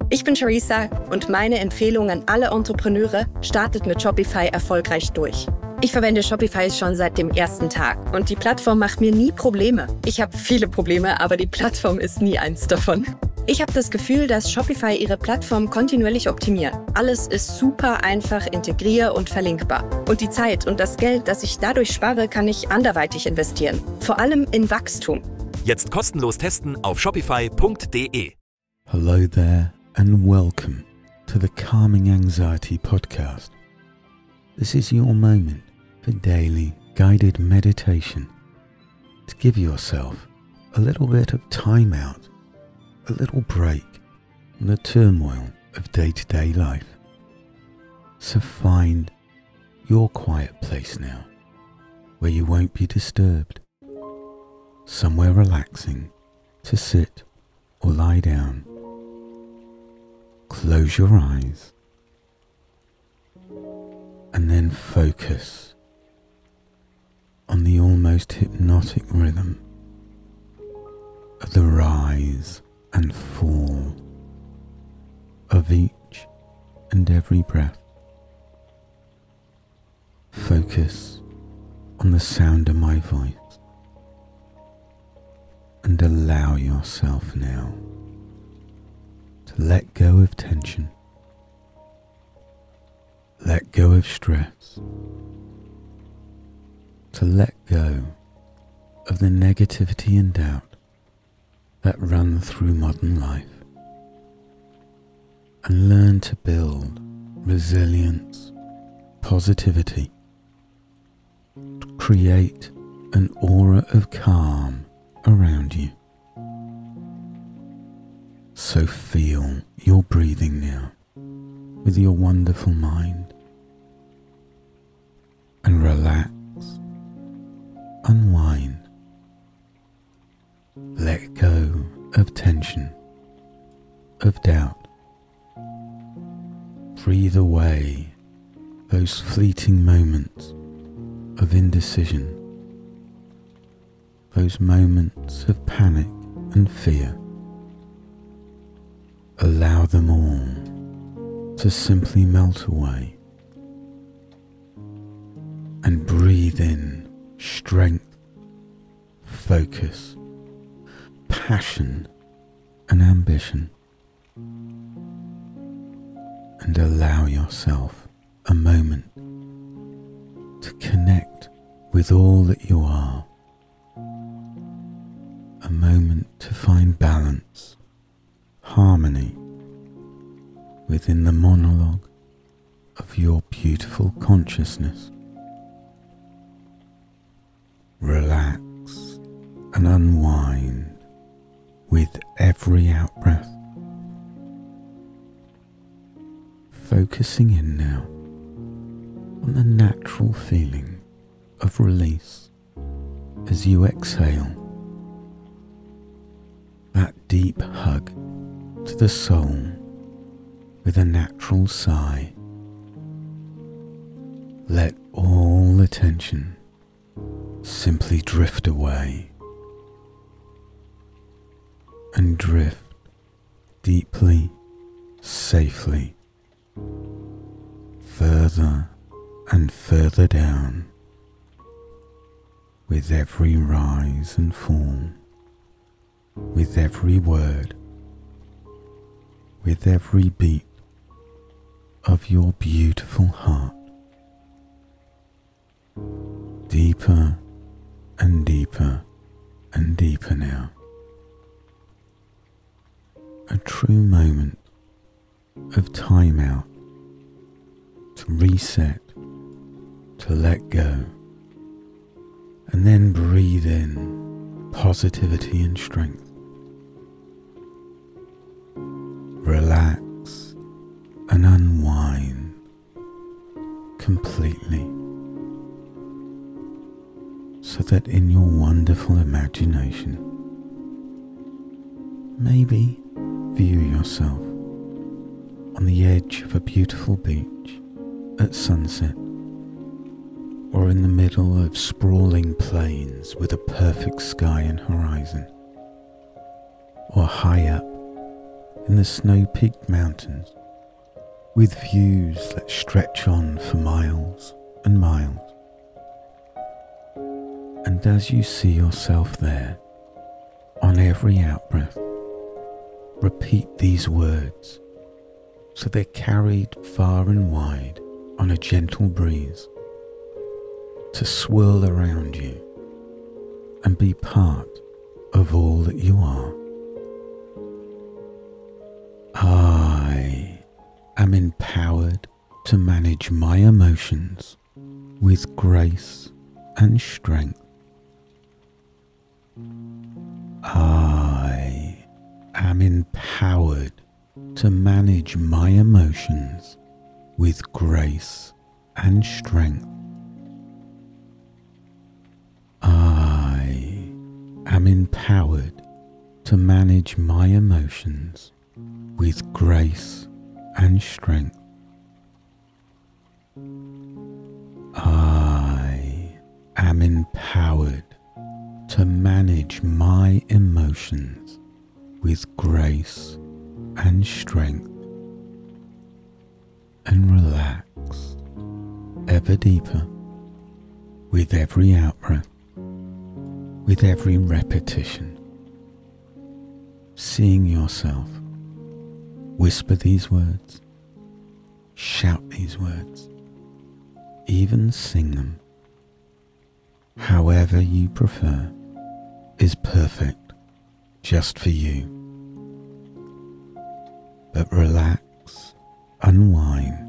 Ich bin Charissa und meine Empfehlung an alle Entrepreneure: startet mit Shopify erfolgreich durch. Ich verwende Shopify schon seit dem ersten Tag und die Plattform macht mir nie Probleme. Ich habe viele Probleme, aber die Plattform ist nie eins davon. Ich habe das Gefühl, dass Shopify ihre Plattform kontinuierlich optimiert. Alles ist super einfach integrier- und verlinkbar. Und die Zeit und das Geld, das ich dadurch spare, kann ich anderweitig investieren. Vor allem in Wachstum. Jetzt kostenlos testen auf shopify.de. Hello there and welcome to the Calming Anxiety Podcast. This is your moment for daily guided meditation to give yourself a little bit of time out, a little break from the turmoil of day-to-day life. So find your quiet place now where you won't be disturbed, somewhere relaxing to sit or lie down. Close your eyes and then focus on the almost hypnotic rhythm of the rise and fall of each and every breath. Focus on the sound of my voice and allow yourself now to let go of tension, let go of stress, to let go of the negativity and doubt that run through modern life, and learn to build resilience, positivity, to create an aura of calm around you. So feel your breathing now with your wonderful mind and relax, unwind, let go of tension, of doubt. Breathe away those fleeting moments of indecision, those moments of panic and fear. Allow them all to simply melt away and breathe in strength, focus, passion and ambition, and allow yourself a moment to connect with all that you are, a moment to find balance, harmony within the monologue of your beautiful consciousness. Relax and unwind with every out-breath, focusing in now on the natural feeling of release as you exhale, that deep hug to the soul with a natural sigh. Let all the tension simply drift away and drift deeply, safely, further and further down with every rise and fall, with every word, with every beat of your beautiful heart. Deeper and deeper and deeper now. A true moment of time out, to reset, to let go, and then breathe in positivity and strength. Relax and unwind completely, so that in your wonderful imagination, maybe view yourself on the edge of a beautiful beach at sunset, or in the middle of sprawling plains with a perfect sky and horizon, or high up in the snow-peaked mountains, with views that stretch on for miles and miles. And as you see yourself there, on every out-breath, repeat these words so they're carried far and wide on a gentle breeze to swirl around you and be part of all that you are. I am empowered to manage my emotions with grace and strength. I am empowered to manage my emotions with grace and strength. I am empowered to manage my emotions with grace and strength. I am empowered to manage my emotions with grace and strength, and relax ever deeper with every out-breath, with every repetition. Seeing yourself whisper these words, shout these words, even sing them. However you prefer is perfect just for you. But relax, unwind,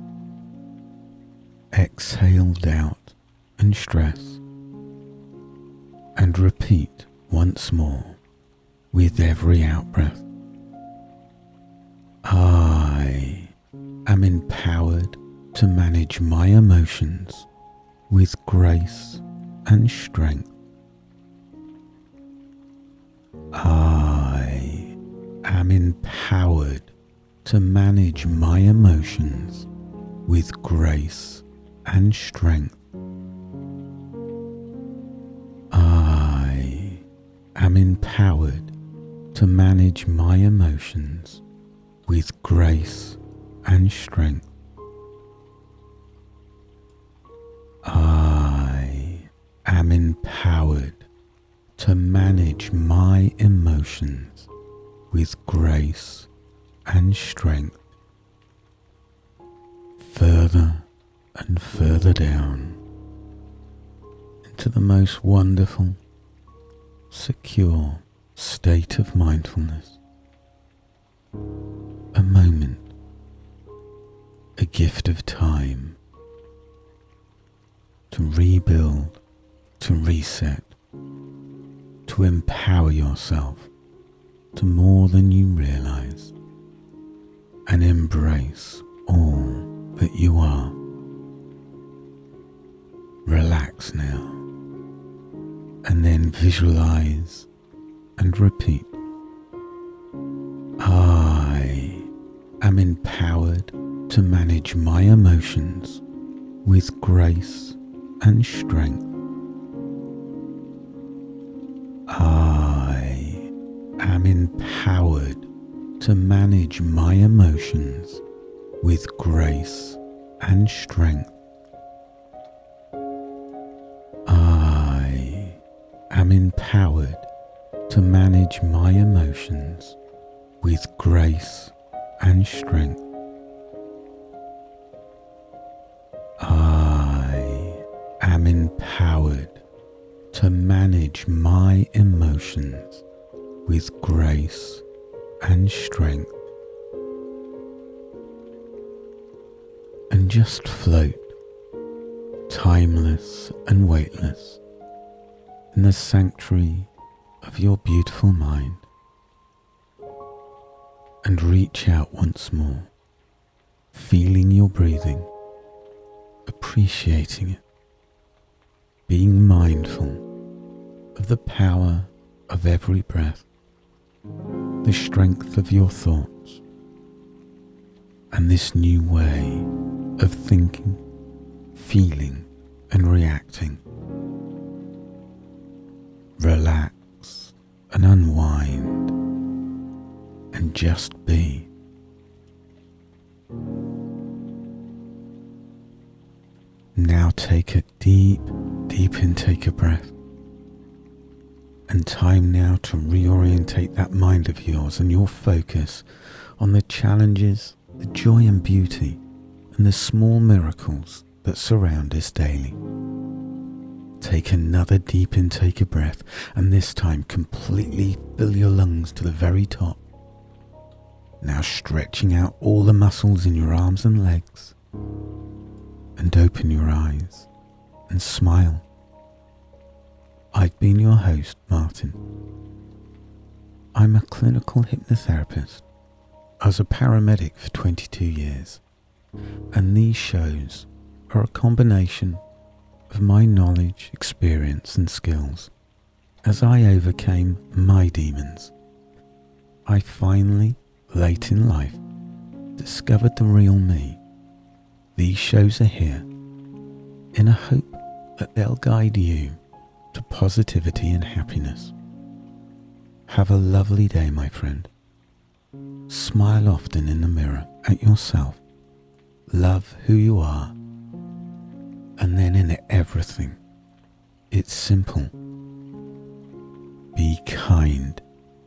exhale doubt and stress, and repeat once more with every out-breath. I am empowered to manage my emotions with grace and strength. I am empowered to manage my emotions with grace and strength. I am empowered to manage my emotions with grace and strength. I am empowered to manage my emotions with grace and strength. Further and further down into the most wonderful, secure state of mindfulness. A moment, a gift of time to rebuild, to reset, to empower yourself to more than you realize, and embrace all that you are. Relax now, and then visualize and repeat. I am empowered to manage my emotions with grace and strength. I am empowered to manage my emotions with grace and strength. I am empowered to manage my emotions with grace and strength. I am empowered to manage my emotions with grace and strength. And just float, timeless and weightless, in the sanctuary of your beautiful mind, and reach out once more, feeling your breathing, appreciating it, being mindful of the power of every breath, the strength of your thoughts, and this new way of thinking, feeling, and reacting. Relax and unwind, and can just be. Now take a deep intake of breath. And time now to reorientate that mind of yours and your focus on the challenges, the joy and beauty, and the small miracles that surround us daily. Take another deep intake of breath, and this time completely fill your lungs to the very top. Now stretching out all the muscles in your arms and legs, and open your eyes and smile. I've been your host, Martin. I'm a clinical hypnotherapist. I was a paramedic for 22 years, and these shows are a combination of my knowledge, experience and skills. As I overcame my demons, I finally, late in life, discovered the real me. These shows are here in a hope that they'll guide you to positivity and happiness. Have a lovely day, my friend. Smile often in the mirror at yourself. Love who you are. And then in everything, it's simple. Be kind.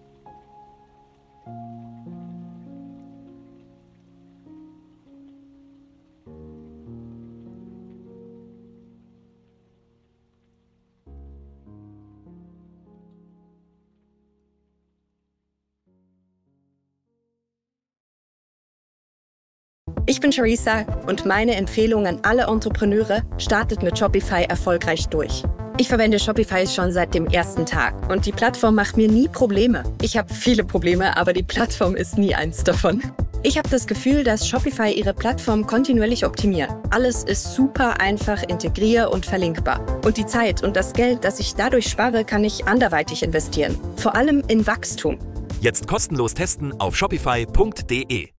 Ich bin Charissa und meine Empfehlung an alle Entrepreneure: startet mit Shopify erfolgreich durch. Ich verwende Shopify schon seit dem ersten Tag und die Plattform macht mir nie Probleme. Ich habe viele Probleme, aber die Plattform ist nie eins davon. Ich habe das Gefühl, dass Shopify ihre Plattform kontinuierlich optimiert. Alles ist super einfach integrier- und verlinkbar. Und die Zeit und das Geld, das ich dadurch spare, kann ich anderweitig investieren. Vor allem in Wachstum. Jetzt kostenlos testen auf shopify.de.